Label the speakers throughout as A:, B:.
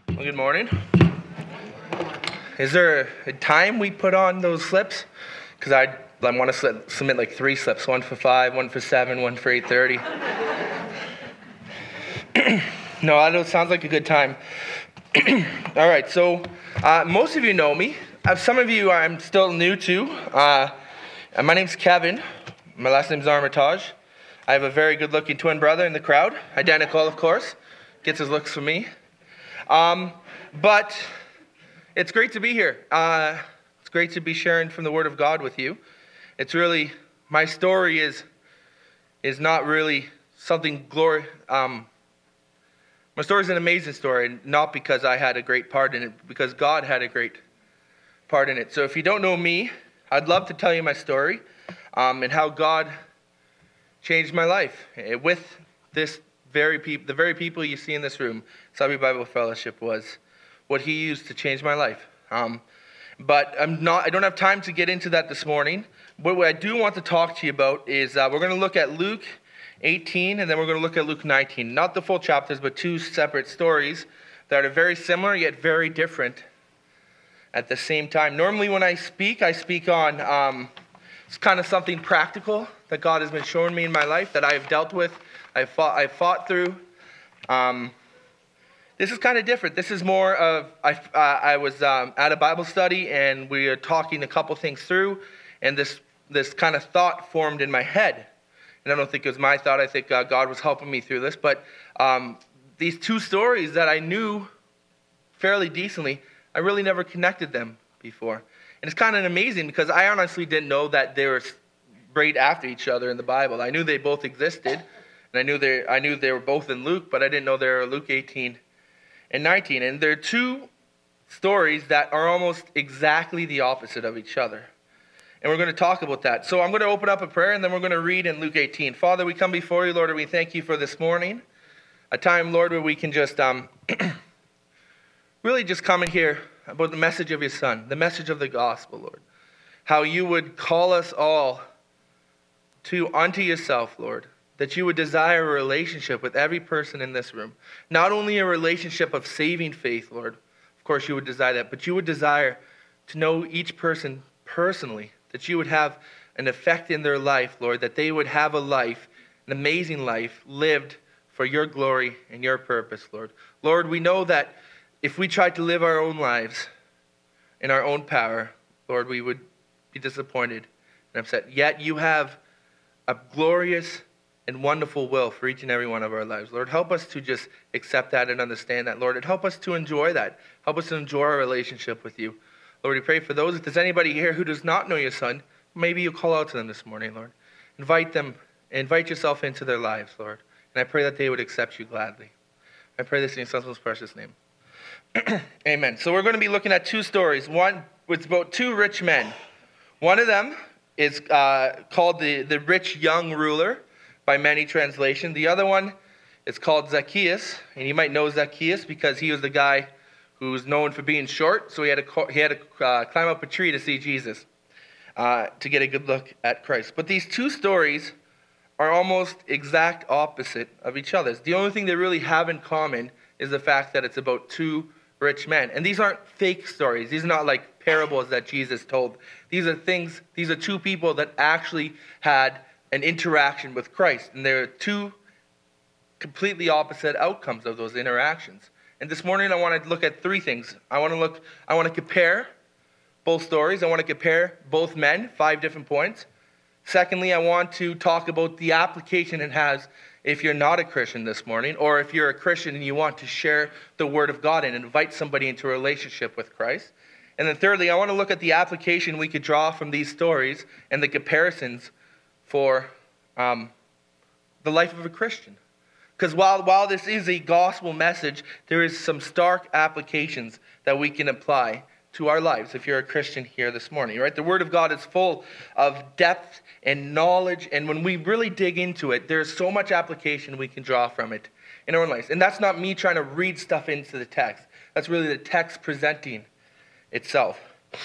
A: Well, good morning. Is there a time we put on those slips? Because I want to submit like 3 slips, one for 5, one for 7, one for 8:30. No, that sounds like a good time. All right, so most of you know me. Some of you I'm still new to. My name's Kevin. My last name's Armitage. I have a very good-looking twin brother in the crowd. Identical, of course. Gets his looks from me. But it's great to be here. It's great to be sharing from the Word of God with you. It's really, my story is not really something my story is an amazing story, not because I had a great part in it, because God had a great part in it. So if you don't know me, I'd love to tell you my story and how God changed my life with the very people you see in this room. Selby Bible Fellowship was what He used to change my life. But I don't have time to get into that this morning. But what I do want to talk to you about is we're going to look at Luke 18, and then we're going to look at Luke 19. Not the full chapters, but 2 separate stories that are very similar yet very different at the same time. Normally when I speak on it's kind of something practical that God has been showing me in my life that I've dealt with, I've fought through. This is kind of different. This is more of, I was at a Bible study, and we were talking a couple things through, and this kind of thought formed in my head. And I don't think it was my thought. I think God was helping me through this. But these 2 stories that I knew fairly decently, I really never connected them before. And it's kind of amazing because I honestly didn't know that they were right after each other in the Bible. I knew they both existed, and I knew they were both in Luke, but I didn't know they were Luke 18 and 19. And they're 2 stories that are almost exactly the opposite of each other. And we're going to talk about that. So I'm going to open up a prayer, and then we're going to read in Luke 18. Father, we come before you, Lord, and we thank you for this morning. A time, Lord, where we can just really just come and hear about the message of your Son, the message of the gospel, Lord. How you would call us all unto yourself, Lord. That you would desire a relationship with every person in this room. Not only a relationship of saving faith, Lord. Of course you would desire that. But you would desire to know each person personally. That you would have an effect in their life, Lord. That they would have a life, an amazing life, lived for your glory and your purpose, Lord. Lord, we know that if we tried to live our own lives in our own power, Lord, we would be disappointed and upset. Yet you have a glorious and wonderful will for each and every one of our lives. Lord, help us to just accept that and understand that, Lord. And help us to enjoy that. Help us to enjoy our relationship with you. Lord, we pray for those. If there's anybody here who does not know your Son, maybe you call out to them this morning, Lord. Invite yourself into their lives, Lord. And I pray that they would accept you gladly. I pray this in your Son's most precious name. Amen. So we're going to be looking at 2 stories. One, it's about 2 rich men. One of them is called the rich young ruler by many translations. The other one is called Zacchaeus. And you might know Zacchaeus because he was the guy who was known for being short. So he had to climb up a tree to see Jesus to get a good look at Christ. But these 2 stories are almost exact opposite of each other. The only thing they really have in common is the fact that it's about 2 rich men. And these aren't fake stories. These are not like parables that Jesus told. These are 2 people that actually had an interaction with Christ. And there are 2 completely opposite outcomes of those interactions. And this morning I want to look at 3 things. I want to compare both stories. I want to compare both men, 5 different points. Secondly, I want to talk about the application it has if you're not a Christian this morning, or if you're a Christian and you want to share the Word of God and invite somebody into a relationship with Christ. And then thirdly, I want to look at the application we could draw from these stories and the comparisons for the life of a Christian. Because while this is a gospel message, there is some stark applications that we can apply to our lives if you're a Christian here this morning, right? The Word of God is full of depth and knowledge, and when we really dig into it, there's so much application we can draw from it in our own lives. And that's not me trying to read stuff into the text. That's really the text presenting itself.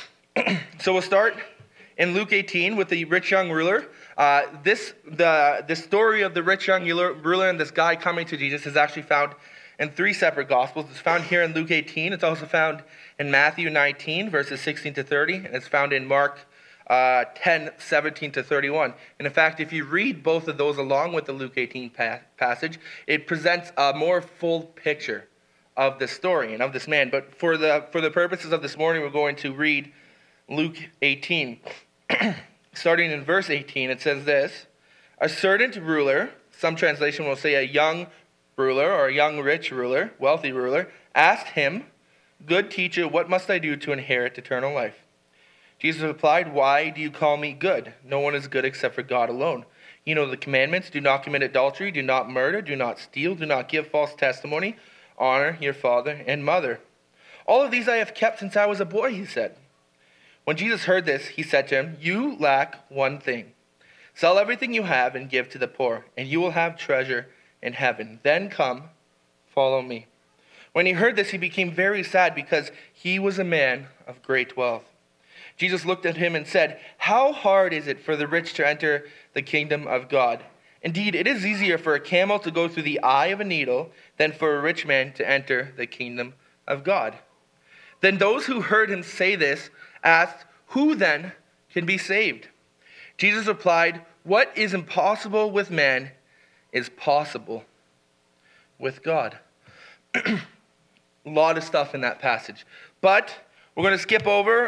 A: So we'll start in Luke 18 with the rich young ruler. The story of the rich young ruler and this guy coming to Jesus is actually found in 3 separate Gospels. It's found here in Luke 18. It's also found in Matthew 19, verses 16 to 30. And it's found in Mark 10, 17 to 31. And in fact, if you read both of those along with the Luke 18 passage, it presents a more full picture of the story and of this man. But for the purposes of this morning, we're going to read Luke 18. Starting in verse 18, it says this: a certain ruler, some translation will say a young ruler or a young rich ruler, wealthy ruler, asked him, "Good teacher, what must I do to inherit eternal life?" Jesus replied, "Why do you call me good? No one is good except for God alone. You know the commandments: do not commit adultery, do not murder, do not steal, do not give false testimony, honor your father and mother. All of these I have kept since I was a boy," he said. When Jesus heard this, he said to him, "You lack one thing. Sell everything you have and give to the poor, and you will have treasure in heaven. Then come, follow me." When he heard this, he became very sad because he was a man of great wealth. Jesus looked at him and said, "How hard is it for the rich to enter the kingdom of God? Indeed, it is easier for a camel to go through the eye of a needle than for a rich man to enter the kingdom of God." Then those who heard him say this asked, "Who then can be saved?" Jesus replied, "What is impossible with man is possible with God." A lot of stuff in that passage. But we're going to skip over,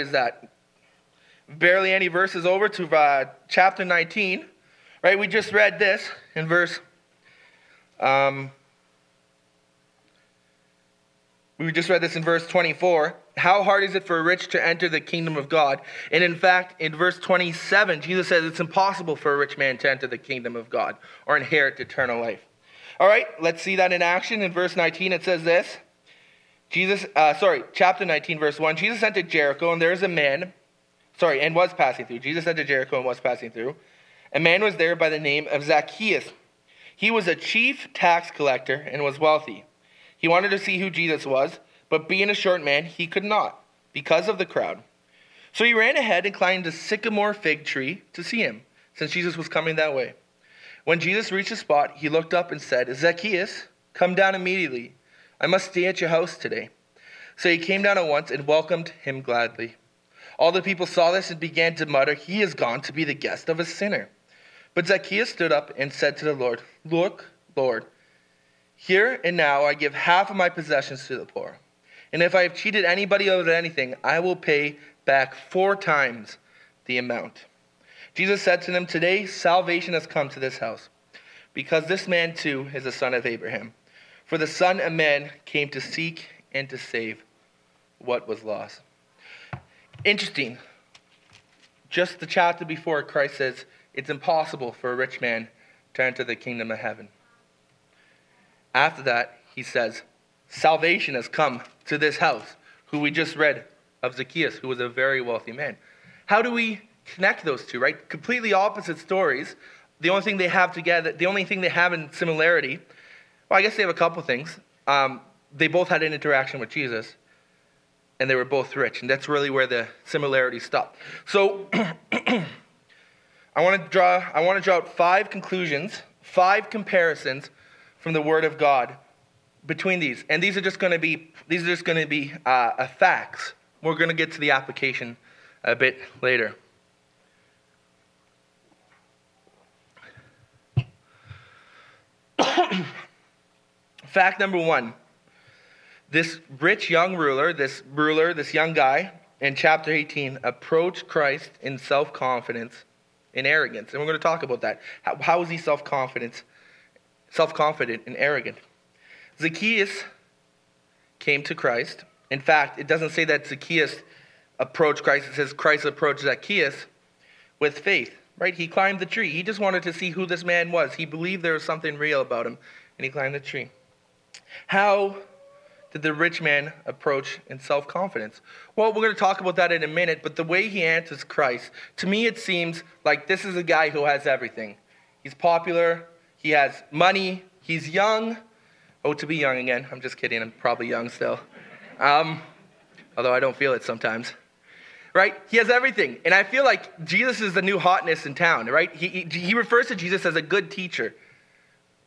A: barely any verses over to chapter 19. Right, we just read this in verse 24. How hard is it for a rich to enter the kingdom of God? And in fact, in verse 27, Jesus says it's impossible for a rich man to enter the kingdom of God or inherit eternal life. All right, let's see that in action. In verse 19, it says this. Chapter 19, verse 1. Jesus entered Jericho, and there is a man, and was passing through. Jesus entered Jericho and was passing through. A man was there by the name of Zacchaeus. He was a chief tax collector and was wealthy. He wanted to see who Jesus was, but being a short man, he could not, because of the crowd. So he ran ahead and climbed a sycamore fig tree to see him, since Jesus was coming that way. When Jesus reached the spot, he looked up and said, "Zacchaeus, come down immediately. I must stay at your house today." So he came down at once and welcomed him gladly. All the people saw this and began to mutter, "He has gone to be the guest of a sinner." But Zacchaeus stood up and said to the Lord, "Look, Lord, here and now I give half of my possessions to the poor. And if I have cheated anybody out of anything, I will pay back 4 times the amount." Jesus said to them, "Today salvation has come to this house, because this man too is a son of Abraham. For the Son of Man came to seek and to save what was lost." Interesting. Just the chapter before, Christ says it's impossible for a rich man to enter the kingdom of heaven. After that, he says, salvation has come to this house, who we just read of Zacchaeus, who was a very wealthy man. How do we connect those two, right? Completely opposite stories. The only thing they have together, the only thing they have in similarity, well, I guess they have a couple things. They both had an interaction with Jesus, and they were both rich, and that's really where the similarities stop. So I want to draw out 5 conclusions, 5 comparisons from the Word of God between these, and these are just going to be facts. We're going to get to the application a bit later. Fact number 1. This rich young ruler, this young guy in chapter 18 approached Christ in self-confidence and arrogance. And we're going to talk about that. How is he self-confident and arrogant? Zacchaeus came to Christ. In fact, it doesn't say that Zacchaeus approached Christ. It says Christ approached Zacchaeus with faith, right? He climbed the tree. He just wanted to see who this man was. He believed there was something real about him, and he climbed the tree. How did the rich man approach in self-confidence? Well, we're going to talk about that in a minute, but the way he answers Christ, to me it seems like this is a guy who has everything. He's popular, he has money, he's young. Oh, to be young again. I'm just kidding, I'm probably young still. Although I don't feel it sometimes. Right? He has everything. And I feel like Jesus is the new hotness in town, right? He refers to Jesus as a good teacher.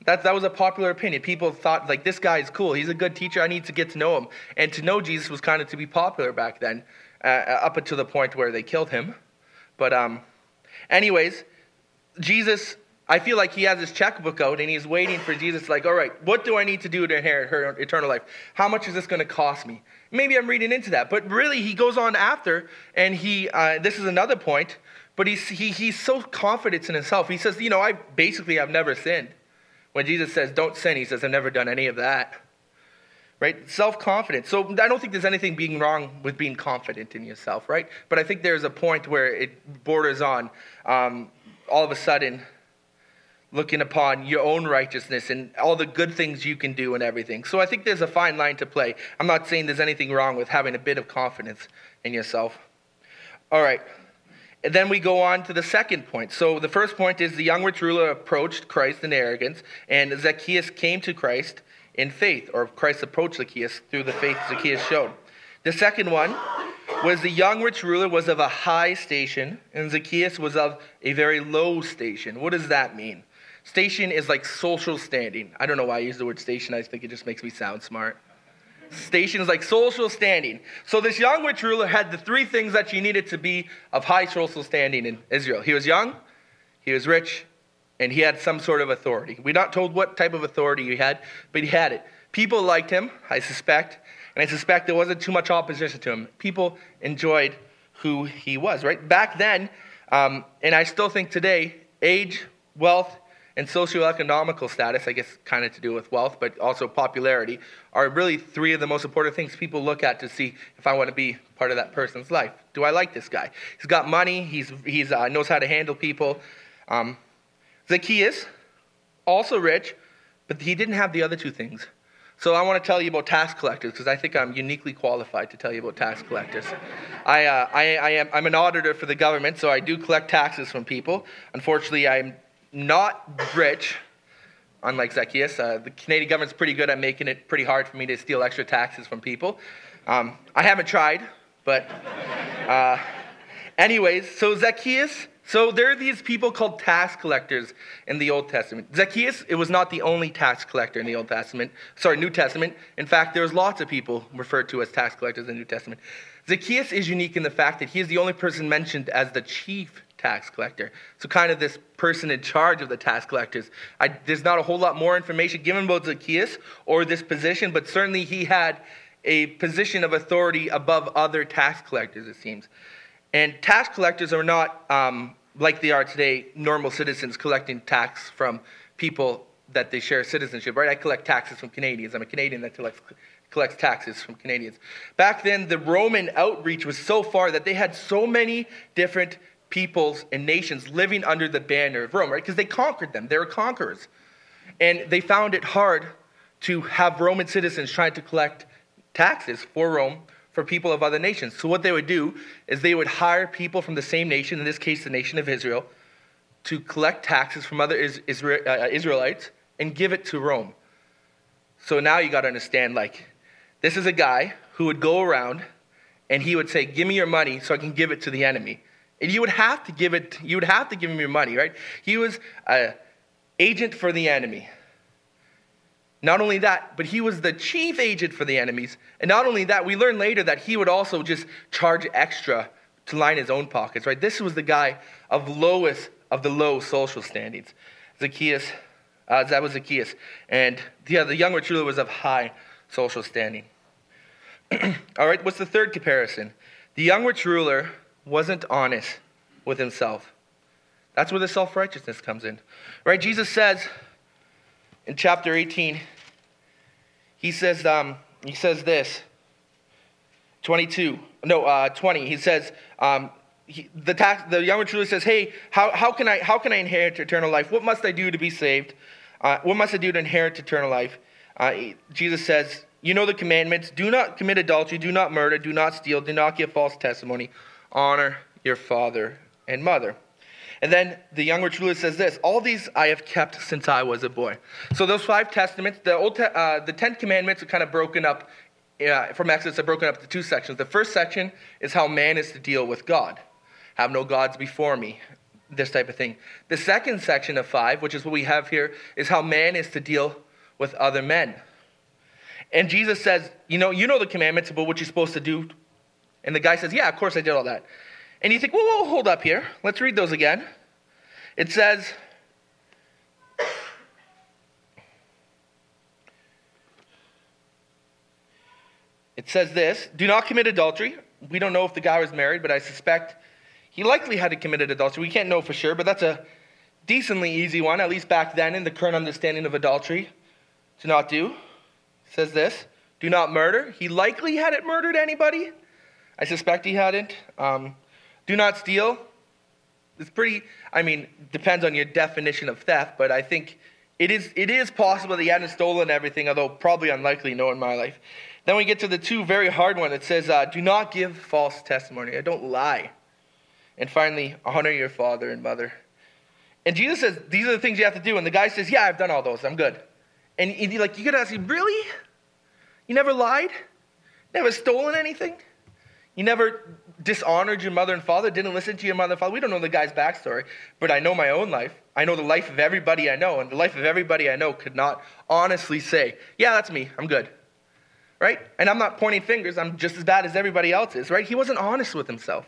A: That was a popular opinion. People thought, like, this guy is cool. He's a good teacher. I need to get to know him. And to know Jesus was kind of to be popular back then, up until the point where they killed him. But anyways, Jesus, I feel like he has his checkbook out, and he's waiting for Jesus, like, all right, what do I need to do to inherit her eternal life? How much is this going to cost me? Maybe I'm reading into that. But really, he goes on after, and this is another point, but he's so confident in himself. He says, I've never sinned. When Jesus says, don't sin, he says, I've never done any of that. Right? Self-confidence. So I don't think there's anything being wrong with being confident in yourself, right? But I think there's a point where it borders on all of a sudden looking upon your own righteousness and all the good things you can do and everything. So I think there's a fine line to play. I'm not saying there's anything wrong with having a bit of confidence in yourself. All right. And then we go on to the second point. So the first point is the young rich ruler approached Christ in arrogance, and Zacchaeus came to Christ in faith, or Christ approached Zacchaeus through the faith Zacchaeus showed. The second one was the young rich ruler was of a high station, and Zacchaeus was of a very low station. What does that mean? Station is like social standing. I don't know why I use the word station. I think it just makes me sound smart. Station is like social standing. So this young rich ruler had the three things that you needed to be of high social standing in Israel. He was young, he was rich, and he had some sort of authority. We're not told what type of authority he had, but he had it. People liked him, I suspect, and I suspect there wasn't too much opposition to him. People enjoyed who he was, right? Back then, and I still think today, age, wealth, and socioeconomical status, I guess kind of to do with wealth, but also popularity, are really three of the most important things people look at to see if I want to be part of that person's life. Do I like this guy? He's got money. He's knows how to handle people. Zacchaeus, also rich, but he didn't have the other two things. So I want to tell you about tax collectors because I think I'm uniquely qualified to tell you about tax collectors. I'm an auditor for the government, so I do collect taxes from people. Unfortunately, I'm not rich, unlike Zacchaeus. The Canadian government's pretty good at making it pretty hard for me to steal extra taxes from people. I haven't tried, but anyways, so Zacchaeus, so there are these people called tax collectors in the Old Testament. Zacchaeus, it was not the only tax collector in the New Testament. In fact, there was lots of people referred to as tax collectors in the New Testament. Zacchaeus is unique in the fact that he is the only person mentioned as the chief tax collector. So kind of this person in charge of the tax collectors. There's not a whole lot more information given about Zacchaeus or this position, but certainly he had a position of authority above other tax collectors, it seems. And tax collectors are not, like they are today, normal citizens collecting tax from people that they share citizenship, right? I collect taxes from Canadians. I'm a Canadian that collects taxes from Canadians. Back then, the Roman outreach was so far that they had so many different peoples and nations living under the banner of Rome, right? Because they conquered them. They were conquerors. And they found it hard to have Roman citizens trying to collect taxes for Rome for people of other nations. So what they would do is they would hire people from the same nation, in this case the nation of Israel, to collect taxes from other Israelites and give it to Rome. So now you got to understand, this is a guy who would go around and he would say, give me your money so I can give it to the enemy. And you would have to give him your money, right? He was an agent for the enemy. Not only that, but he was the chief agent for the enemies. And not only that, we learn later that he would also just charge extra to line his own pockets, right? This was the guy of the low social standings. That was Zacchaeus. And the young rich ruler was of high social standing. All right, what's the third comparison? The young rich ruler wasn't honest with himself. That's where the self-righteousness comes in. Right? Jesus says in chapter 18, he says this, 20. He says, the young rich ruler says, hey, how can I inherit eternal life? What must I do to be saved? What must I do to inherit eternal life? Jesus says, you know the commandments. Do not commit adultery. Do not murder. Do not steal. Do not give false testimony. Honor your father and mother. And then the young rich ruler says this, all these I have kept since I was a boy. So those 5 testaments, the 10 commandments are kind of broken up, from Exodus are broken up into 2 sections. The first section is how man is to deal with God. Have no gods before me. this type of thing. The second section of 5, which is what we have here, is how man is to deal with other men. And Jesus says, you know the commandments about what you're supposed to do. And the guy says, yeah, of course I did all that. And you think, whoa, hold up here. Let's read those again. It says, this, do not commit adultery. We don't know if the guy was married, but I suspect he likely had committed adultery. We can't know for sure, but that's a decently easy one, at least back then in the current understanding of adultery, to not do. It says this, do not murder. He likely hadn't murdered anybody. I suspect he hadn't. Do not steal. It's depends on your definition of theft, but I think it is possible that he hadn't stolen everything, although probably unlikely, knowing my life. Then we get to the two very hard ones. It says, do not give false testimony. Don't lie. And finally, honor your father and mother. And Jesus says, these are the things you have to do. And the guy says, yeah, I've done all those. I'm good. And you could ask him, really? You never lied? Never stolen anything? You never dishonored your mother and father? Didn't listen to your mother and father? We don't know the guy's backstory, but I know my own life. I know the life of everybody I know. And the life of everybody I know could not honestly say, yeah, that's me. I'm good. Right? And I'm not pointing fingers. I'm just as bad as everybody else is. Right? He wasn't honest with himself.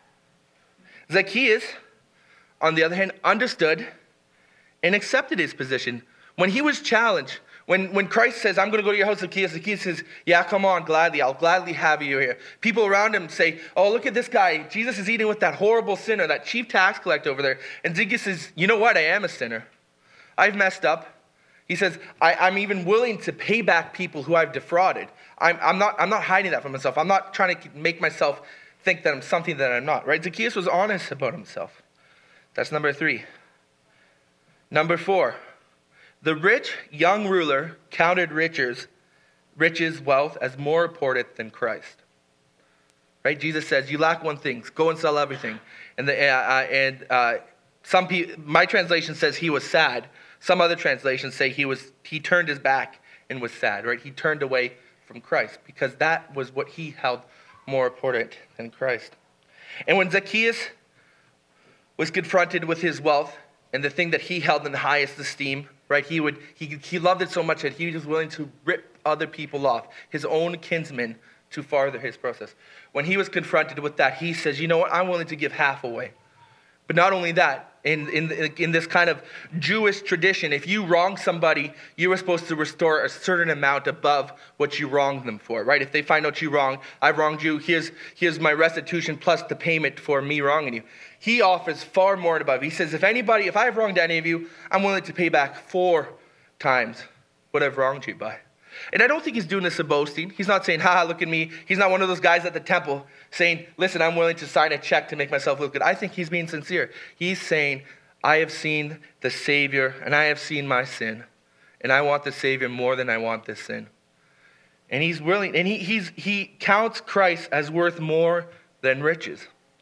A: Zacchaeus, on the other hand, understood and accepted his position. When he was challenged, when Christ says, I'm going to go to your house, Zacchaeus says, yeah, come on, gladly. I'll gladly have you here. People around him say, oh, look at this guy. Jesus is eating with that horrible sinner, that chief tax collector over there. And Zacchaeus says, you know what? I am a sinner. I've messed up. He says, I'm even willing to pay back people who I've defrauded. I'm not hiding that from myself. I'm not trying to make myself think that I'm something that I'm not, right? Zacchaeus was honest about himself. That's number 3. Number 4, the rich young ruler counted riches, wealth as more important than Christ. Right? Jesus says, you lack one thing, go and sell everything. And some people, my translation says he was sad. Some other translations say he turned his back and was sad, right? He turned away from Christ because that was what he held more important than Christ. And when Zacchaeus was confronted with his wealth and the thing that he held in the highest esteem, right? He loved it so much that he was willing to rip other people off, his own kinsmen, to further his process. When he was confronted with that, he says, you know what? I'm willing to give half away. But not only that, in this kind of Jewish tradition, if you wrong somebody, you were supposed to restore a certain amount above what you wronged them for, right? If they find out you wrong, I've wronged you, here's my restitution plus the payment for me wronging you. He offers far more and above. He says, if I've wronged any of you, I'm willing to pay back 4 times what I've wronged you by. And I don't think he's doing this to boasting. He's not saying, look at me. He's not one of those guys at the temple saying, listen, I'm willing to sign a check to make myself look good. I think he's being sincere. He's saying, I have seen the Savior and I have seen my sin. And I want the Savior more than I want this sin. And he's willing, and he counts Christ as worth more than riches.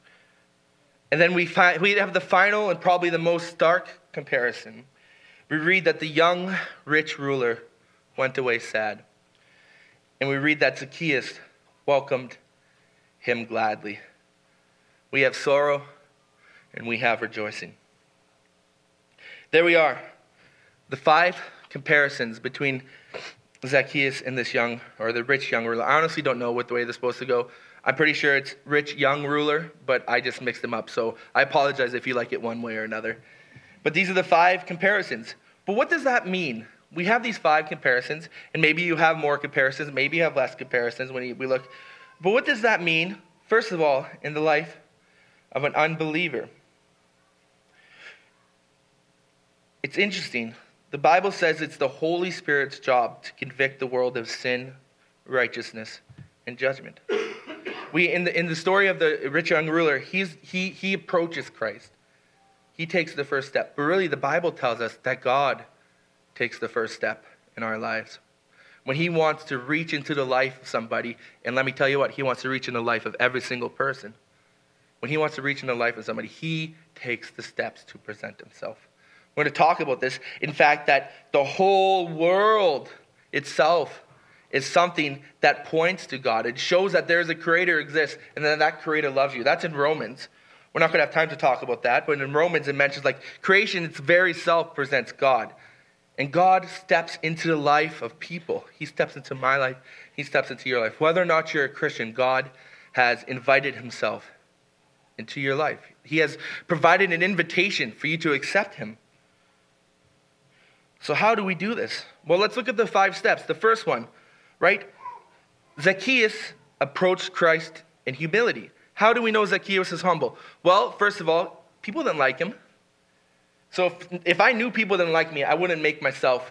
A: And then we have the final and probably the most stark comparison. We read that the young rich ruler went away sad. And we read that Zacchaeus welcomed him gladly. We have sorrow and we have rejoicing. There we are. The 5 comparisons between Zacchaeus and the rich young ruler. I honestly don't know what the way they're supposed to go. I'm pretty sure it's rich young ruler, but I just mixed them up. So I apologize if you like it one way or another. But these are the 5 comparisons. But what does that mean? We have these 5 comparisons, and maybe you have more comparisons, maybe you have less comparisons when we look. But what does that mean, first of all, in the life of an unbeliever? It's interesting. The Bible says it's the Holy Spirit's job to convict the world of sin, righteousness, and judgment. In the story of the rich young ruler, he approaches Christ. He takes the first step. But really, the Bible tells us that God takes the first step in our lives. When he wants to reach into the life of somebody, and let me tell you what, he wants to reach in the life of every single person. When he wants to reach in the life of somebody, he takes the steps to present himself. We're going to talk about this. In fact, that the whole world itself is something that points to God. It shows that there's a creator exists, and that creator loves you. That's in Romans. We're not going to have time to talk about that, but in Romans it mentions like creation, its very self presents God. And God steps into the life of people. He steps into my life. He steps into your life. Whether or not you're a Christian, God has invited himself into your life. He has provided an invitation for you to accept him. So how do we do this? Well, let's look at the 5 steps. The first one, right? Zacchaeus approached Christ in humility. How do we know Zacchaeus is humble? Well, first of all, people didn't like him. So if I knew people didn't like me, I wouldn't make myself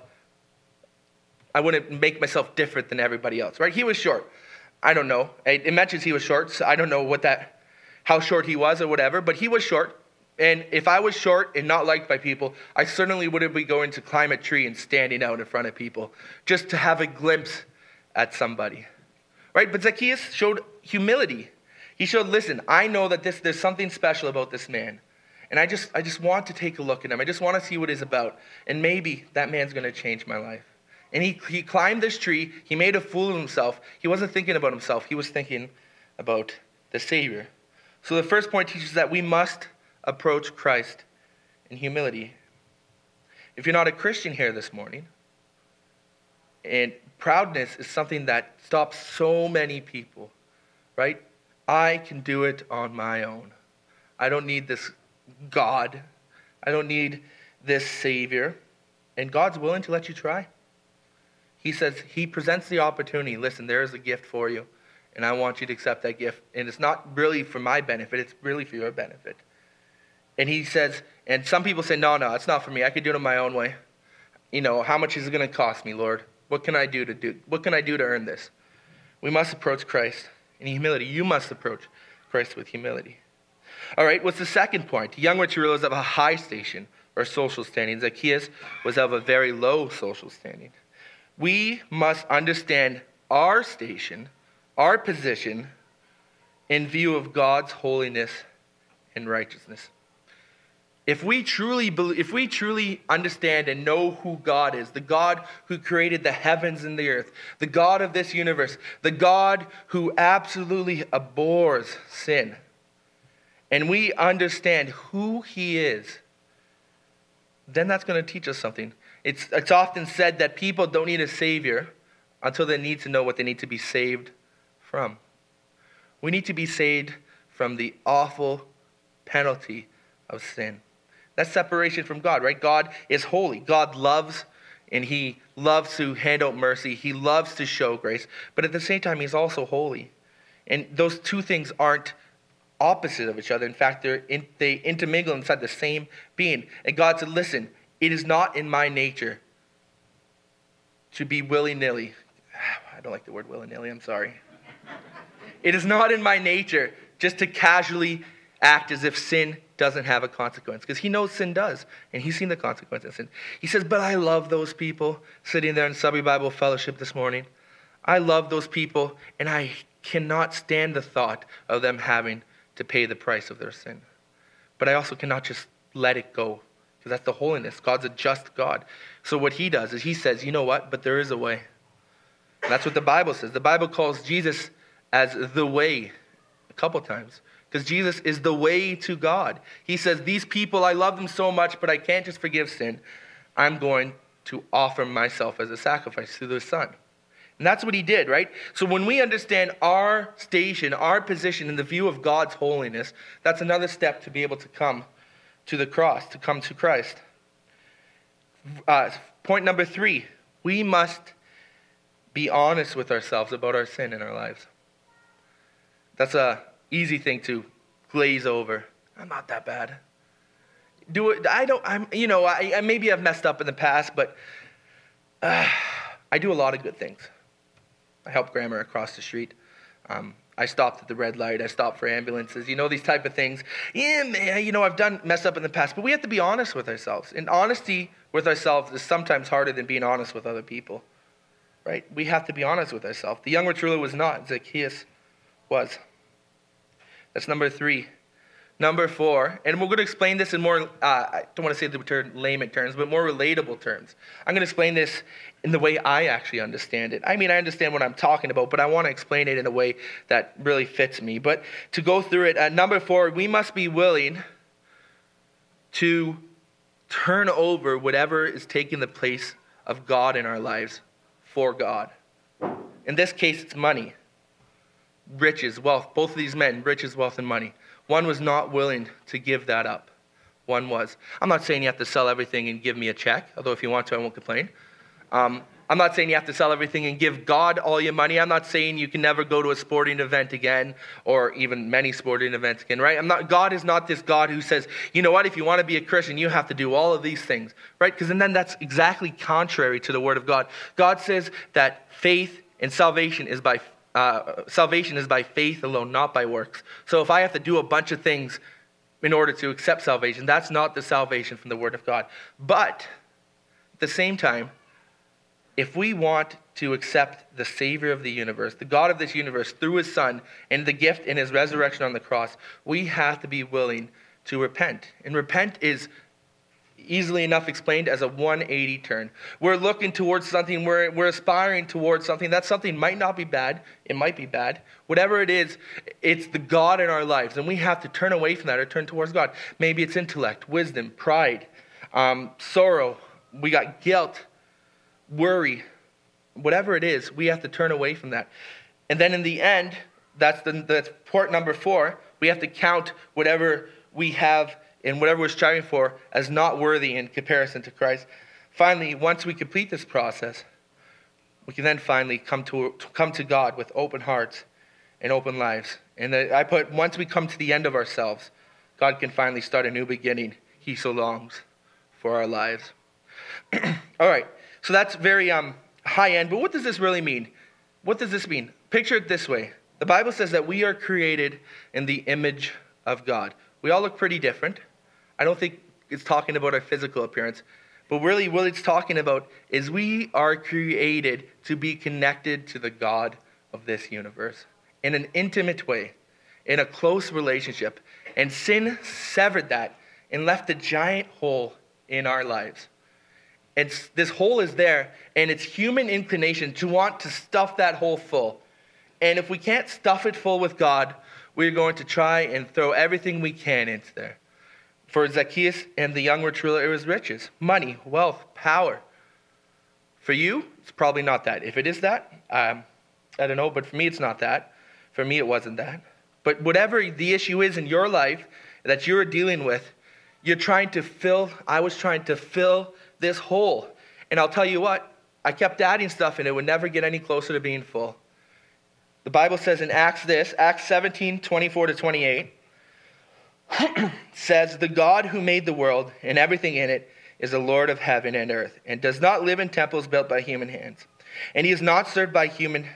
A: different than everybody else, right? He was short. I don't know. It mentions he was short, so I don't know how short he was or whatever, but he was short. And if I was short and not liked by people, I certainly wouldn't be going to climb a tree and standing out in front of people just to have a glimpse at somebody, right? But Zacchaeus showed humility. He showed, listen, I know that there's something special about this man. And I just want to take a look at him. I just want to see what he's about. And maybe that man's going to change my life. And he climbed this tree. He made a fool of himself. He wasn't thinking about himself. He was thinking about the Savior. So the first point teaches that we must approach Christ in humility. If you're not a Christian here this morning, and proudness is something that stops so many people, right? I can do it on my own. I don't need this God. I don't need this Savior. And God's willing to let you try. He says, he presents the opportunity. Listen, there is a gift for you, and I want you to accept that gift. And it's not really for my benefit. It's really for your benefit. And he says, and some people say, no, it's not for me. I could do it in my own way. How much is it going to cost me, Lord? What can I do to earn this? We must approach Christ in humility. You must approach Christ with humility. All right, what's the second point? The young rich ruler was of a high station or social standing. Zacchaeus was of a very low social standing. We must understand our station, our position, in view of God's holiness and righteousness. If we truly understand and know who God is, the God who created the heavens and the earth, the God of this universe, the God who absolutely abhors sin, and we understand who he is, then that's going to teach us something. It's often said that people don't need a Savior until they need to know what they need to be saved from. We need to be saved from the awful penalty of sin. That's separation from God, right? God is holy. God loves, and he loves to hand out mercy. He loves to show grace. But at the same time, he's also holy. And those two things aren't opposite of each other. In fact, they intermingle inside the same being. And God said, listen, it is not in my nature to be willy-nilly. I don't like the word willy-nilly, I'm sorry. It is not in my nature just to casually act as if sin doesn't have a consequence, because he knows sin does, and he's seen the consequences of sin. He says, but I love those people sitting there in Subway Bible Fellowship this morning. I love those people, and I cannot stand the thought of them having to pay the price of their sin. But I also cannot just let it go, because that's the holiness. God's a just God. So what he does is he says, you know what? But there is a way. And that's what the Bible says. The Bible calls Jesus as the way a couple times. Because Jesus is the way to God. He says, these people, I love them so much, but I can't just forgive sin. I'm going to offer myself as a sacrifice through the Son. And that's what he did, right? So when we understand our station, our position in the view of God's holiness, that's another step to be able to come to the cross, to come to Christ. Point number 3, we must be honest with ourselves about our sin in our lives. That's a easy thing to glaze over. I'm not that bad. Maybe I've messed up in the past, but I do a lot of good things. I help Grandma across the street. I stopped at the red light. I stopped for ambulances. These type of things. Yeah, man, I've messed up in the past, but we have to be honest with ourselves. And honesty with ourselves is sometimes harder than being honest with other people, right? We have to be honest with ourselves. The young rich ruler was not. Zacchaeus was. That's number 3. Number 4, and we're going to explain this in more, I don't want to say the term layman terms, but more relatable terms. I'm going to explain this in the way I actually understand it. I mean, I understand what I'm talking about, but I want to explain it in a way that really fits me. But to go through it, number 4, we must be willing to turn over whatever is taking the place of God in our lives for God. In this case, it's money, riches, wealth. Both of these men, riches, wealth, and money. One was not willing to give that up. One was. I'm not saying you have to sell everything and give me a check, although if you want to, I won't complain. I'm not saying you have to sell everything and give God all your money. I'm not saying you can never go to a sporting event again, or even many sporting events again, right? God is not this God who says, you know what, if you want to be a Christian, you have to do all of these things, right? Because then that's exactly contrary to the Word of God. God says that faith and salvation is by faith alone, not by works. So if I have to do a bunch of things in order to accept salvation, that's not the salvation from the Word of God. But at the same time, if we want to accept the Savior of the universe, the God of this universe, through His Son and the gift in His resurrection on the cross, we have to be willing to repent. And repent is easily enough explained as a 180 turn. We're looking towards something, we're aspiring towards something. That something might not be bad, it might be bad. Whatever it is, it's the God in our lives, and we have to turn away from that or turn towards God. Maybe it's intellect, wisdom, pride, sorrow, we got guilt, worry, whatever it is, we have to turn away from that. And then in the end, that's part number 4, we have to count whatever we have and whatever we're striving for as not worthy in comparison to Christ. Finally, once we complete this process, we can then finally come to God with open hearts and open lives. And once we come to the end of ourselves, God can finally start a new beginning He so longs for our lives. All right, so that's very high end, but what does this really mean? What does this mean? Picture it this way. The Bible says that we are created in the image of God. We all look pretty different. I don't think it's talking about our physical appearance, but really what it's talking about is we are created to be connected to the God of this universe in an intimate way, in a close relationship. And sin severed that and left a giant hole in our lives. This hole is there, and it's human inclination to want to stuff that hole full. And if we can't stuff it full with God, we're going to try and throw everything we can into there. For Zacchaeus and the young rich ruler, it was riches, money, wealth, power. For you, it's probably not that. If it is that, I don't know, but for me, it's not that. For me, it wasn't that. But whatever the issue is in your life that you're dealing with, I was trying to fill this hole. And I'll tell you what, I kept adding stuff and it would never get any closer to being full. The Bible says in Acts 17, 24 to 28, says, the God who made the world and everything in it is the Lord of heaven and earth, and does not live in temples built by human hands. And He is not served by human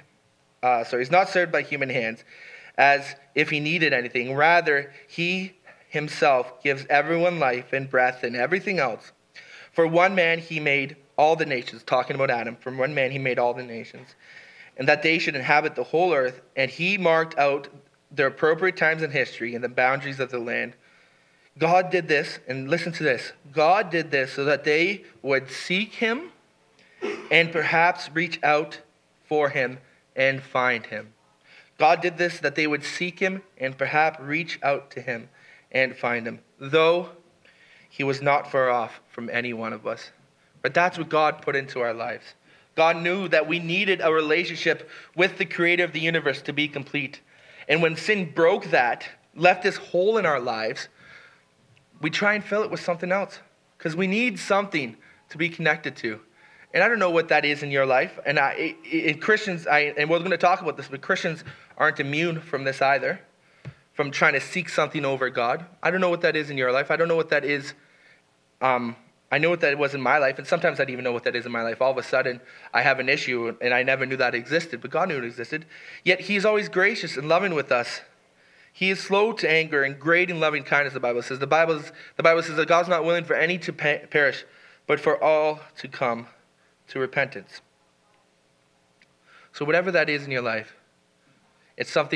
A: hands as if He needed anything. Rather, He Himself gives everyone life and breath and everything else. For one man He made all the nations, talking about Adam. From one man He made all the nations, and that they should inhabit the whole earth. And He marked out their appropriate times in history and the boundaries of the land. God did this, and listen to this. God did this so that they would seek Him and perhaps reach out for Him and find Him. God did this that they would seek Him and perhaps reach out to Him and find Him, though He was not far off from any one of us. But that's what God put into our lives. God knew that we needed a relationship with the Creator of the universe to be complete. And when sin broke that, left this hole in our lives, we try and fill it with something else. Because we need something to be connected to. And I don't know what that is in your life. And Christians, and we're going to talk about this, but Christians aren't immune from this either. From trying to seek something over God. I don't know what that is in your life. I don't know what that is. I know what that was in my life, and sometimes I don't even know what that is in my life. All of a sudden, I have an issue, and I never knew that existed, but God knew it existed. Yet He's always gracious and loving with us. He is slow to anger and great in loving kindness, the Bible says. The Bible says that God's not willing for any to perish, but for all to come to repentance. So whatever that is in your life, it's something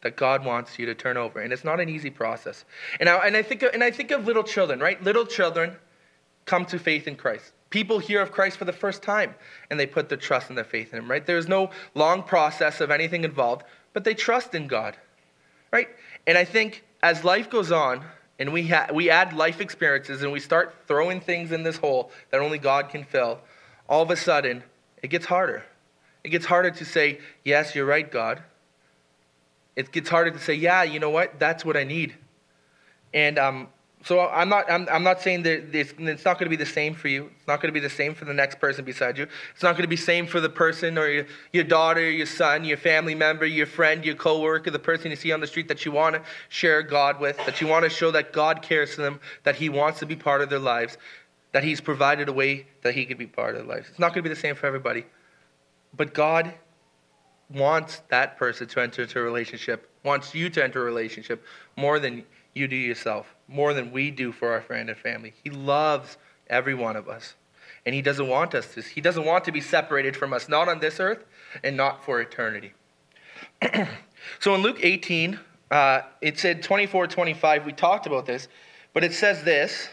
A: that God wants you to turn over, and it's not an easy process. And I think of little children, right? Little children come to faith in Christ. People hear of Christ for the first time, and they put their trust and their faith in him, right? There's no long process of anything involved, but they trust in God, right? And I think as life goes on, and we add life experiences, and we start throwing things in this hole that only God can fill, all of a sudden, it gets harder. It gets harder to say, yes, you're right, God. It gets harder to say, yeah, you know what? That's what I need. And so I'm not saying that it's not going to be the same for you. It's not going to be the same for the next person beside you. It's not going to be the same for the person or your daughter, your son, your family member, your friend, your coworker, the person you see on the street that you want to share God with, that you want to show that God cares for them, that he wants to be part of their lives, that he's provided a way that he could be part of their lives. It's not going to be the same for everybody. But God wants that person to enter into a relationship, wants you to enter a relationship more than you do yourself, more than we do for our friend and family. He loves every one of us. And he doesn't want us to. He doesn't want to be separated from us, not on this earth and not for eternity. So in Luke 18, it said 24, 25, we talked about this, but it says this.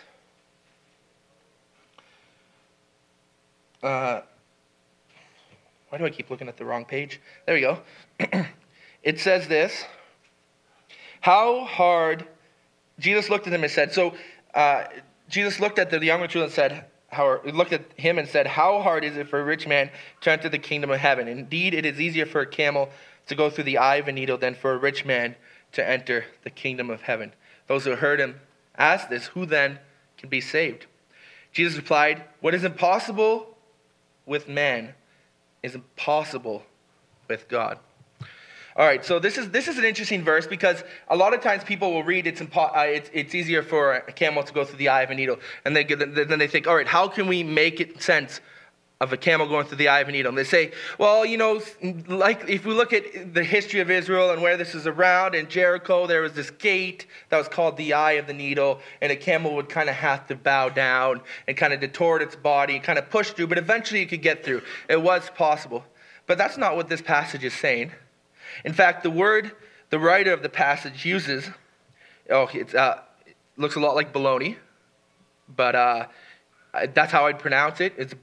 A: Why do I keep looking at the wrong page? There we go. It says this. How hard, Jesus looked at him and said, Jesus looked at the younger children and said, looked at him and said, how hard is it for a rich man to enter the kingdom of heaven? Indeed, it is easier for a camel to go through the eye of a needle than for a rich man to enter the kingdom of heaven. Those who heard him ask this, who then can be saved? Jesus replied, what is impossible with man is impossible with God. All right, so this is an interesting verse because a lot of times people will read it's easier for a camel to go through the eye of a needle, and then they think, all right, how can we make it sense of a camel going through the eye of a needle? And they say, well, like if we look at the history of Israel and where this is around, in Jericho, there was this gate that was called the eye of the needle, and a camel would kind of have to bow down and kind of contort its body and kind of push through, but eventually it could get through. It was possible. But that's not what this passage is saying. In fact, the word the writer of the passage uses, it looks a lot like baloney, but that's how I'd pronounce it. It's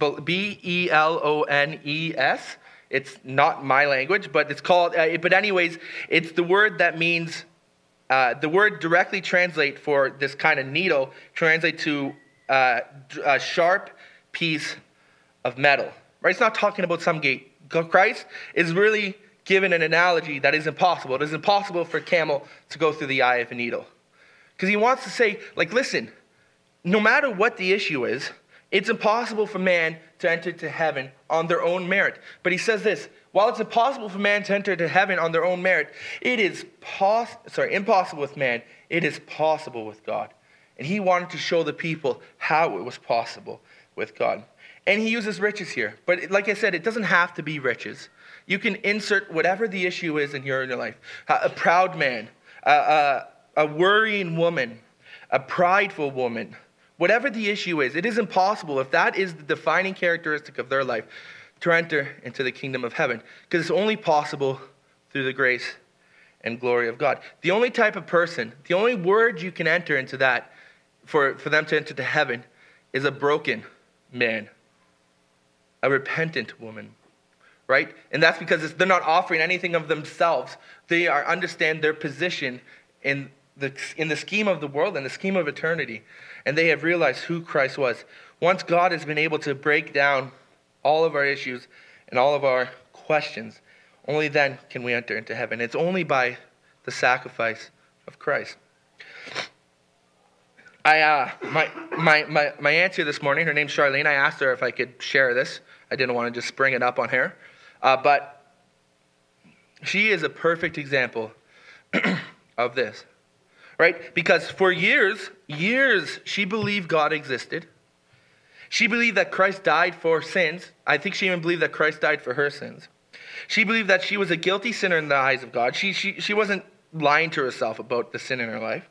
A: Belones. It's not my language, but it's called, but anyways, it's the word that means, the word directly translate for this kind of needle, translate to a sharp piece of metal. Right? It's not talking about some gate. Christ is really given an analogy that is impossible. It is impossible for a camel to go through the eye of a needle. Because he wants to say, listen, no matter what the issue is, it's impossible for man to enter to heaven on their own merit. But he says this, while it's impossible for man to enter to heaven on their own merit, it is impossible with man. It is possible with God. And he wanted to show the people how it was possible with God. And he uses riches here. But like I said, it doesn't have to be riches. You can insert whatever the issue is in your life. A proud man, a worrying woman, a prideful woman. Whatever the issue is, it is impossible, if that is the defining characteristic of their life, to enter into the kingdom of heaven. Because it's only possible through the grace and glory of God. The only type of person, the only word you can enter into that for them to enter to heaven is a broken man, a repentant woman. Right? And that's because they're not offering anything of themselves. They understand their position in the scheme of the world and the scheme of eternity. And they have realized who Christ was. Once God has been able to break down all of our issues and all of our questions, only then can we enter into heaven. It's only by the sacrifice of Christ. My aunt here this morning, her name's Charlene. I asked her if I could share this. I didn't want to just spring it up on her. But she is a perfect example of this, right? Because for years, she believed God existed. She believed that Christ died for sins. I think she even believed that Christ died for her sins. She believed that she was a guilty sinner in the eyes of God. She wasn't lying to herself about the sin in her life.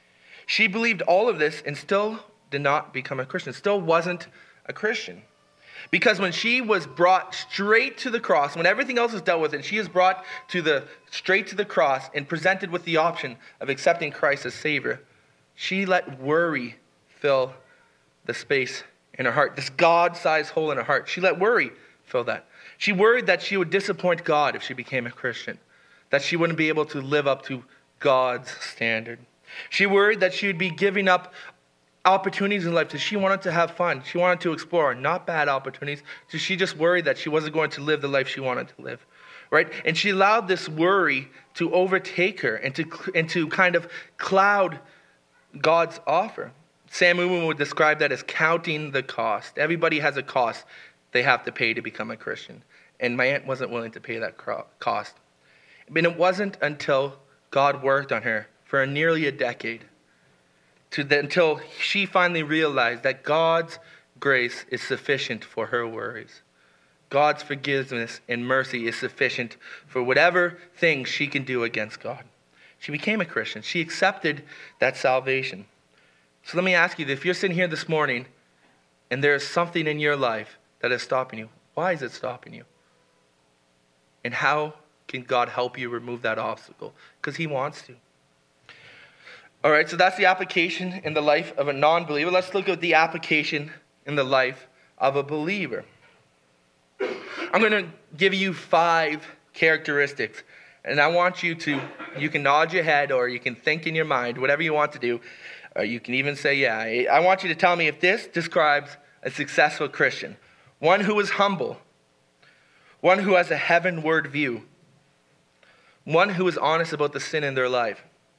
A: She believed all of this and still did not become a Christian, still wasn't a Christian. Because when she was brought straight to the cross, when everything else is dealt with, and she is brought straight to the cross and presented with the option of accepting Christ as Savior, she let worry fill the space in her heart, this God-sized hole in her heart. She let worry fill that. She worried that she would disappoint God if she became a Christian, that she wouldn't be able to live up to God's standard. She worried that she would be giving up opportunities in life because she wanted to have fun. She wanted to explore, not bad opportunities. So she just worried that she wasn't going to live the life she wanted to live, right? And she allowed this worry to overtake her and to kind of cloud God's offer. Sam Newman would describe that as counting the cost. Everybody has a cost they have to pay to become a Christian. And my aunt wasn't willing to pay that cost. And it wasn't until God worked on her for nearly a decade until she finally realized that God's grace is sufficient for her worries. God's forgiveness and mercy is sufficient for whatever things she can do against God. She became a Christian. She accepted that salvation. So let me ask you, if you're sitting here this morning and there's something in your life that is stopping you, why is it stopping you? And how can God help you remove that obstacle? Because He wants to. All right, so that's the application in the life of a non-believer. Let's look at the application in the life of a believer. I'm going to give you 5 characteristics. And I want you can nod your head or you can think in your mind, whatever you want to do. Or you can even say, yeah. I want you to tell me if this describes a successful Christian. One who is humble. One who has a heavenward view. One who is honest about the sin in their life.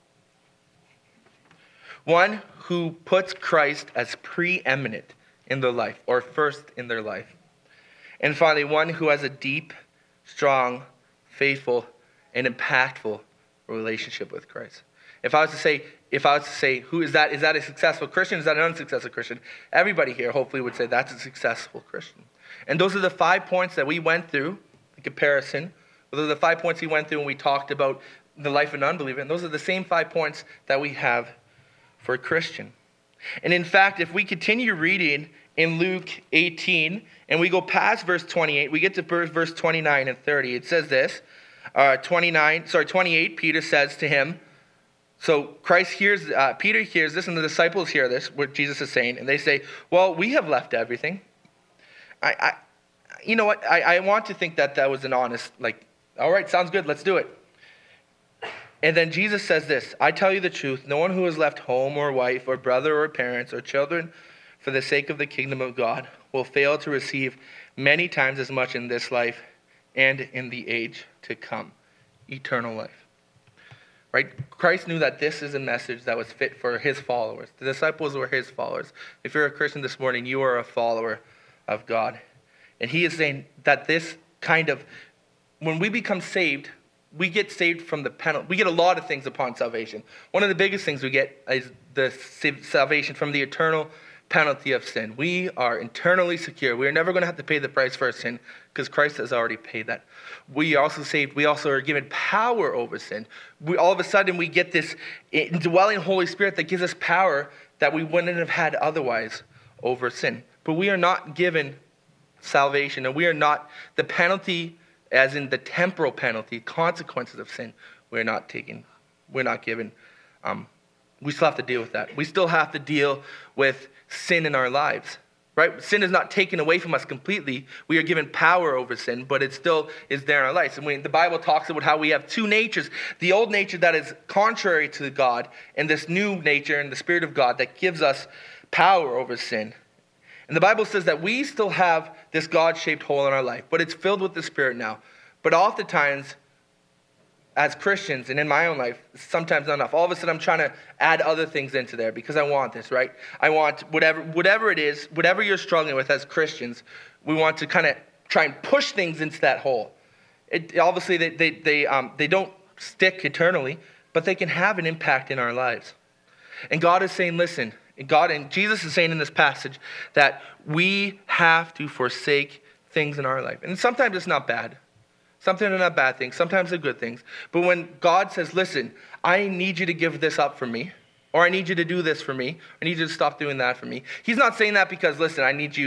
A: One who puts Christ as preeminent in their life or first in their life. And finally, one who has a deep, strong, faithful, and impactful relationship with Christ. If I was to say, who is that? Is that a successful Christian? Is that an unsuccessful Christian? Everybody here hopefully would say that's a successful Christian. And those are the 5 points that we went through in comparison. Those are the 5 points we went through when we talked about the life of an unbeliever. And those are the same 5 points that we have for a Christian. And in fact, if we continue reading in Luke 18 and we go past verse 28, we get to verse 29 and 30. It says this, 28, Peter says to him, so Peter hears this and the disciples hear this, what Jesus is saying, and they say, well, we have left everything. You know what? I want to think that was an honest, all right, sounds good, let's do it. And then Jesus says this, I tell you the truth, no one who has left home or wife or brother or parents or children for the sake of the kingdom of God will fail to receive many times as much in this life and in the age to come, eternal life. Right? Christ knew that this is a message that was fit for His followers. The disciples were His followers. If you're a Christian this morning, you are a follower of God. And He is saying that this kind of, when we become saved, we get saved from the penalty. We get a lot of things upon salvation. One of the biggest things we get is the salvation from the eternal penalty of sin. We are eternally secure. We are never going to have to pay the price for our sin because Christ has already paid that. We also saved. We also are given power over sin. All of a sudden we get this indwelling Holy Spirit that gives us power that we wouldn't have had otherwise over sin. But we are not given salvation, and we are not the penalty, as in the temporal penalty, consequences of sin. We're not given. We still have to deal with that. We still have to deal with sin in our lives, right? Sin is not taken away from us completely. We are given power over sin, but it still is there in our lives. And the Bible talks about how we have 2 natures, the old nature that is contrary to God, and this new nature and the Spirit of God that gives us power over sin. And the Bible says that we still have this God-shaped hole in our life, but it's filled with the Spirit now. But oftentimes, as Christians, and in my own life, sometimes not enough. All of a sudden, I'm trying to add other things into there because I want this, right? I want whatever it is, whatever you're struggling with as Christians, we want to kind of try and push things into that hole. Obviously, they don't stick eternally, but they can have an impact in our lives. And God is saying, listen, and Jesus is saying in this passage that we have to forsake things in our life. And sometimes it's not bad. Sometimes they're not bad things. Sometimes they're good things. But when God says, listen, I need you to give this up for me, Or I need you to do this for me. I need you to stop doing that for me. He's not saying that because, listen, I need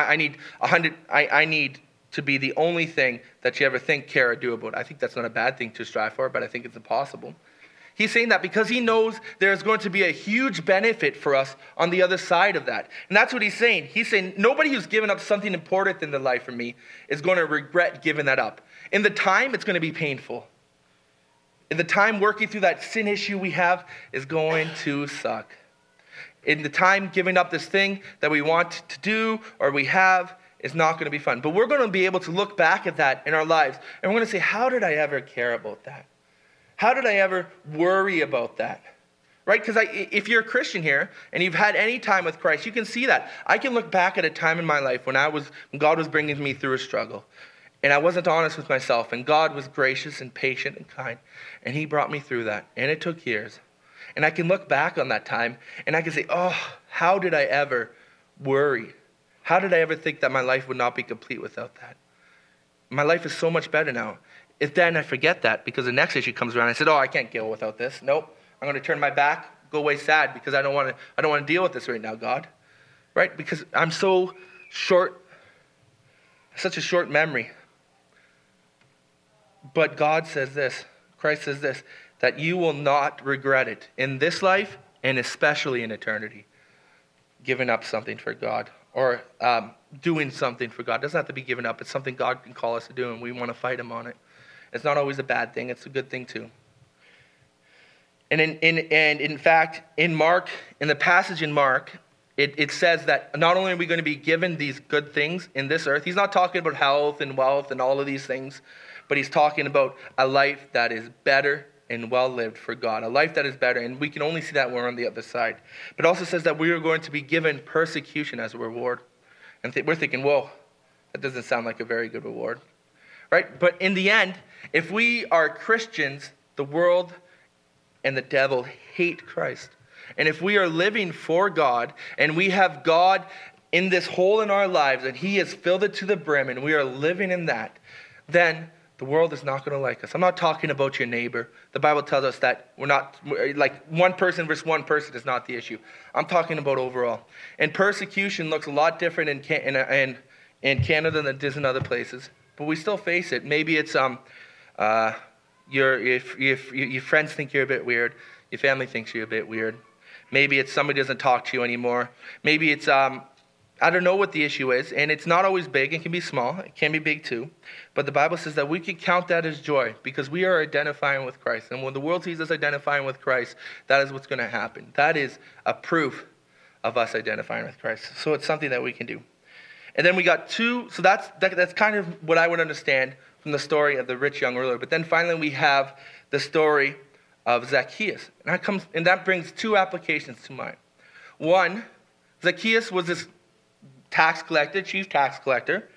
A: to be the only thing that you ever think, care, or do about. I think that's not a bad thing to strive for, but I think it's impossible. He's saying that because he knows there's going to be a huge benefit for us on the other side of that. And that's what he's saying. He's saying nobody who's given up something important in their life for me is going to regret giving that up. In the time, it's going to be painful. In the time, working through that sin issue we have is going to suck. In the time, giving up this thing that we want to do or we have is not going to be fun. But we're going to be able to look back at that in our lives, and we're going to say, how did I ever care about that? How did I ever worry about that? Right? Because if you're a Christian here and you've had any time with Christ, you can see that. I can look back at a time in my life when God was bringing me through a struggle. And I wasn't honest with myself. And God was gracious and patient and kind. And he brought me through that. And it took years. And I can look back on that time and I can say, oh, how did I ever worry? How did I ever think that my life would not be complete without that? My life is so much better now. If then I forget that because the next issue comes around, I said, oh, I can't deal without this. Nope. I'm going to turn my back, go away sad because I don't want to deal with this right now, God. Right? Because I'm so short, such a short memory. But God says this, Christ says this, that you will not regret it in this life and especially in eternity. Giving up something for God or doing something for God. It doesn't have to be given up. It's something God can call us to do and we want to fight him on it. It's not always a bad thing. It's a good thing too. And in fact, in Mark, in the passage in Mark, it says that not only are we going to be given these good things in this earth, he's not talking about health and wealth and all of these things, but he's talking about a life that is better and well-lived for God. A life that is better, and we can only see that when we're on the other side. But it also says that we are going to be given persecution as a reward. And we're thinking, whoa, that doesn't sound like a very good reward. Right? But in the end, if we are Christians, the world and the devil hate Christ. And if we are living for God, and we have God in this hole in our lives, and he has filled it to the brim, and we are living in that, then the world is not going to like us. I'm not talking about your neighbor. The Bible tells us that we're not, like one person versus one person is not the issue. I'm talking about overall. And persecution looks a lot different in Canada than it does in other places. But we still face it. Maybe it's your friends think you're a bit weird. Your family thinks you're a bit weird. Maybe it's somebody doesn't talk to you anymore. Maybe it's I don't know what the issue is, and it's not always big. It can be small. It can be big too. But the Bible says that we can count that as joy because we are identifying with Christ. And when the world sees us identifying with Christ, that is what's going to happen. That is a proof of us identifying with Christ. So it's something that we can do. And then we got two. So that's kind of what I would understand from the story of the rich young ruler. But then finally we have the story of Zacchaeus. And that brings two applications to mind. One, Zacchaeus was this chief tax collector.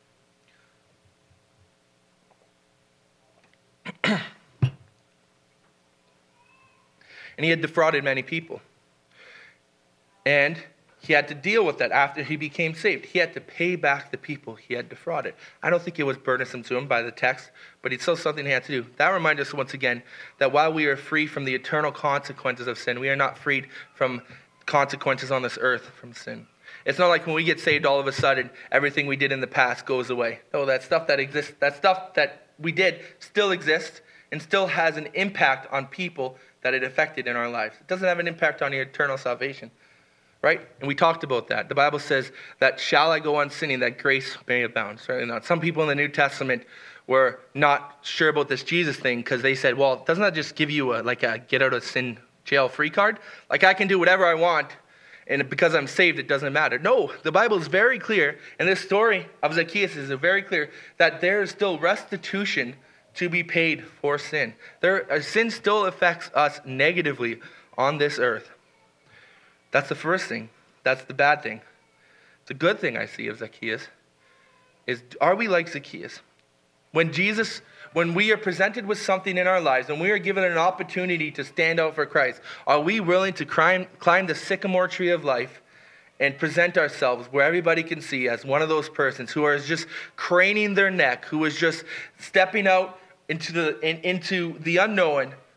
A: And he had defrauded many people. And he had to deal with that after he became saved. He had to pay back the people he had defrauded. I don't think it was burdensome to him by the text, but it's still something he had to do. That reminds us once again that while we are free from the eternal consequences of sin, we are not freed from consequences on this earth from sin. It's not like when we get saved, all of a sudden, everything we did in the past goes away. No, that stuff that exists, that stuff that we did still exists and still has an impact on people that it affected in our lives. It doesn't have an impact on your eternal salvation, right? And we talked about that. The Bible says that shall I go on sinning, that grace may abound. Certainly not. Some people in the New Testament were not sure about this Jesus thing because they said, well, doesn't that just give you a get out of sin jail free card? Like I can do whatever I want, and because I'm saved, it doesn't matter. No, the Bible is very clear, and this story of Zacchaeus is very clear that there is still restitution to be paid for sin. Sin still affects us negatively on this earth. That's the first thing. That's the bad thing. The good thing I see of Zacchaeus is, are we like Zacchaeus? When we are presented with something in our lives and we are given an opportunity to stand out for Christ, are we willing to climb the sycamore tree of life and present ourselves where everybody can see as one of those persons who are just craning their neck, who is just stepping out into the unknown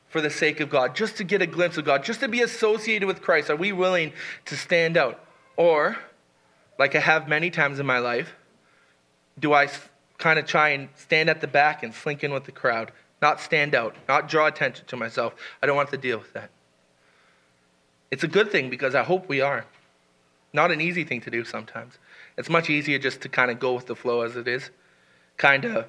A: for the sake of God, just to get a glimpse of God, just to be associated with Christ? Are we willing to stand out? Or, like I have many times in my life, do I kind of try and stand at the back and slink in with the crowd, not stand out, not draw attention to myself? I don't want to deal with that. It's a good thing because I hope we are. Not an easy thing to do sometimes. It's much easier just to kind of go with the flow as it is. Kind of,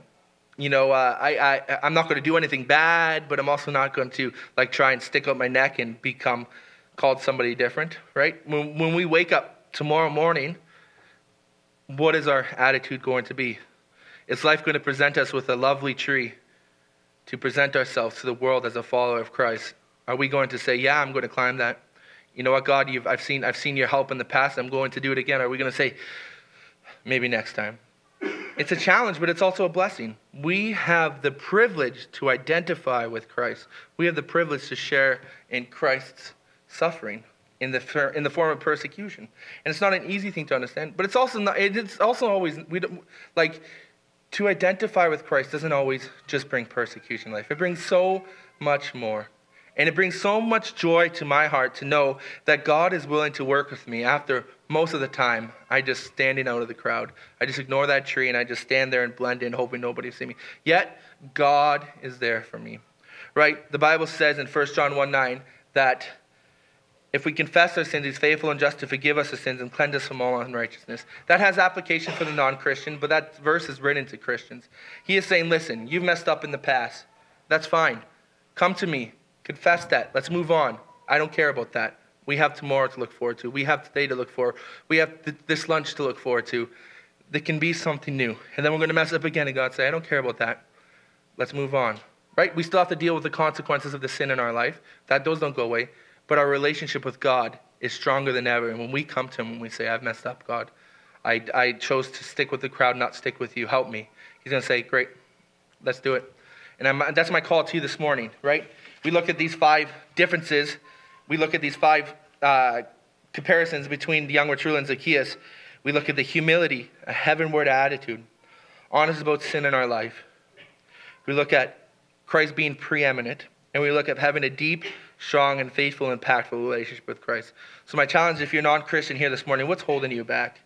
A: I'm not going to do anything bad, but I'm also not going to try and stick out my neck and become called somebody different, right? When we wake up tomorrow morning, what is our attitude going to be? Is life going to present us with a lovely tree to present ourselves to the world as a follower of Christ? Are we going to say, yeah, I'm going to climb that? You know what, God, I've seen your help in the past. I'm going to do it again. Are we going to say, maybe next time? It's a challenge, but it's also a blessing. We have the privilege to identify with Christ. We have the privilege to share in Christ's suffering in the form of persecution. And it's not an easy thing to understand, but it's also always, to identify with Christ doesn't always just bring persecution in life. It brings so much more. And it brings so much joy to my heart to know that God is willing to work with me after most of the time I just standing out of the crowd. I just ignore that tree and I just stand there and blend in, hoping nobody sees me. Yet, God is there for me. Right? The Bible says in 1 John 1:9 that if we confess our sins, He's faithful and just to forgive us our sins and cleanse us from all unrighteousness. That has application for the non-Christian, but that verse is written to Christians. He is saying, listen, you've messed up in the past. That's fine. Come to me. Confess that. Let's move on. I don't care about that. We have tomorrow to look forward to. We have today to look forward. We have this lunch to look forward to. There can be something new. And then we're going to mess up again and God say, I don't care about that. Let's move on. Right? We still have to deal with the consequences of the sin in our life. Those don't go away. But our relationship with God is stronger than ever. And when we come to Him and we say, I've messed up, God. I chose to stick with the crowd, not stick with you. Help me. He's going to say, great. Let's do it. And that's my call to you this morning, right? We look at these 5 differences. We look at these 5 comparisons between the young Tertull and Zacchaeus. We look at the humility, a heavenward attitude, honest about sin in our life. We look at Christ being preeminent. And we look at having a deep, strong, and faithful, impactful relationship with Christ. So my challenge, if you're non-Christian here this morning, what's holding you back?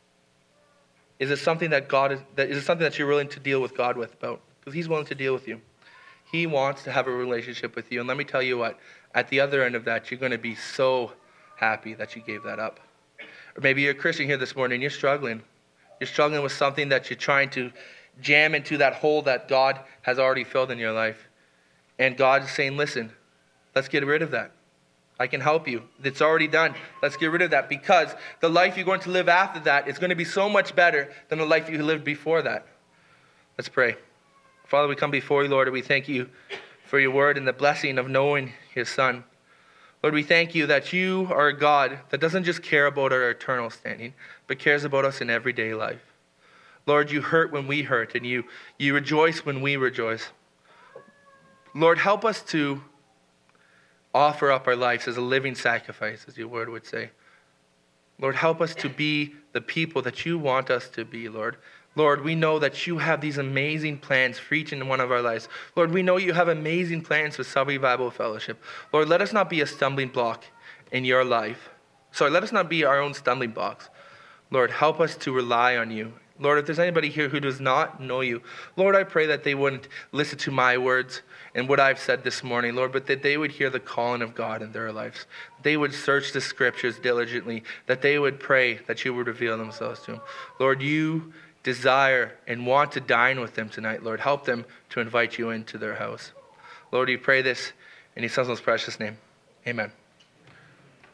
A: Is it something that you're willing to deal with God about? Because He's willing to deal with you. He wants to have a relationship with you. And let me tell you what, at the other end of that, you're going to be so happy that you gave that up. Or maybe you're a Christian here this morning and you're struggling. You're struggling with something that you're trying to jam into that hole that God has already filled in your life. And God is saying, listen, let's get rid of that. I can help you. It's already done. Let's get rid of that because the life you're going to live after that is going to be so much better than the life you lived before that. Let's pray. Father, we come before you, Lord, and we thank you for your word and the blessing of knowing your Son. Lord, we thank you that you are a God that doesn't just care about our eternal standing, but cares about us in everyday life. Lord, you hurt when we hurt, and you rejoice when we rejoice. Lord, help us to offer up our lives as a living sacrifice, as your word would say. Lord, help us to be the people that you want us to be, Lord. Lord, we know that you have these amazing plans for each and one of our lives. Lord, we know you have amazing plans for Subway Bible Fellowship. Lord, let us not be a stumbling block in your life. Let us not be our own stumbling blocks. Lord, help us to rely on you. Lord, if there's anybody here who does not know you, Lord, I pray that they wouldn't listen to my words and what I've said this morning, Lord, but that they would hear the calling of God in their lives. They would search the scriptures diligently, that they would pray that you would reveal themselves to them. Lord, you desire and want to dine with them tonight, Lord. Help them to invite you into their house. Lord, we pray this in your Son's most precious name. Amen.